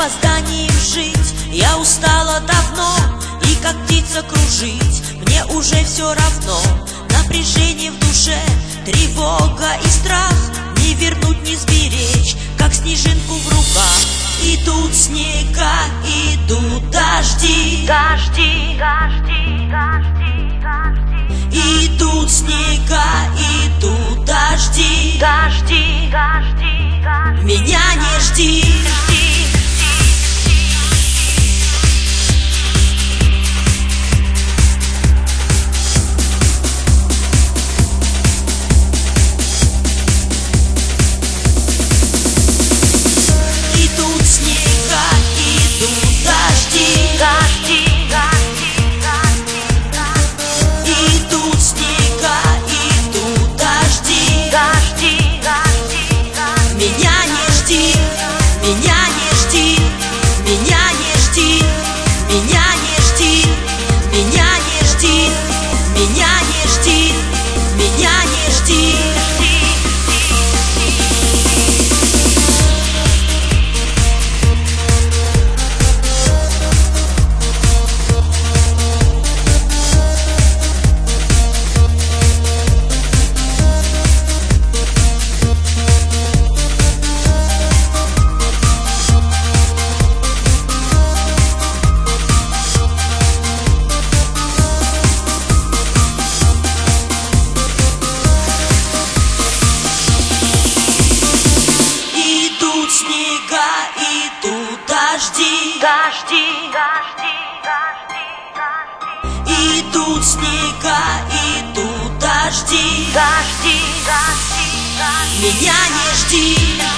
опозданием жить я устала давно, и как птица кружить мне уже все равно. Напряжение в душе, тревога и страх, не вернуть, не сберечь, как снежинку в руках. Идут снега, идут дожди, дожди, дожди, дожди, дожди. Идут снега, идут дожди, дожди, дожди, дожди. Меня не жди. Дожди, дожди, дожди, дожди, дожди. Идут снега, идут дожди, дожди, дожди, дожди. Меня не жди.